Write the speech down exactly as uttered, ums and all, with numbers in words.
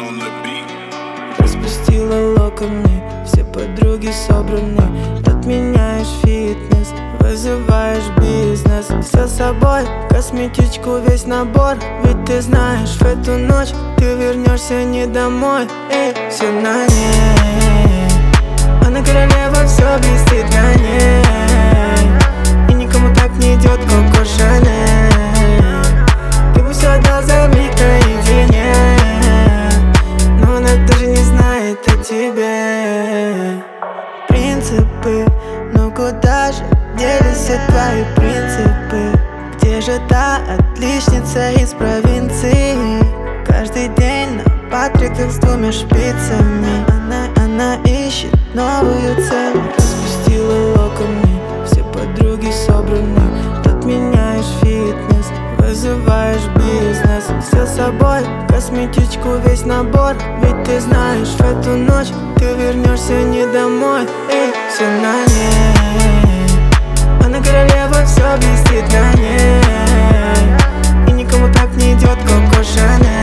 Распустила локоны, все подруги собраны. Отменяешь фитнес, вызываешь бизнес. Все с собой, косметичку, весь набор. Ведь ты знаешь, в эту ночь ты вернешься не домой. Эй, все на ней, она королева, все блестит на ней. И никому так не идет Коко Шанель. Ты бы все отдал за миг наедине, но она даже не знает о тебе. Принципы, ну куда же делись все твои принципы? Где же та отличница из провинции? Каждый день на патриках с двумя шпицами. Она, она ищет новую цель. Распустила локоны, все подруги собраны. Отменяешь фитнес, вызываешь бизнес. Все с собой, косметичку, весь набор. Ведь ты знаешь, в эту ночь ты вернешься не домой. Эй, все на ней, она королева, все блестит на ней. И никому так не идет Коко Шанель.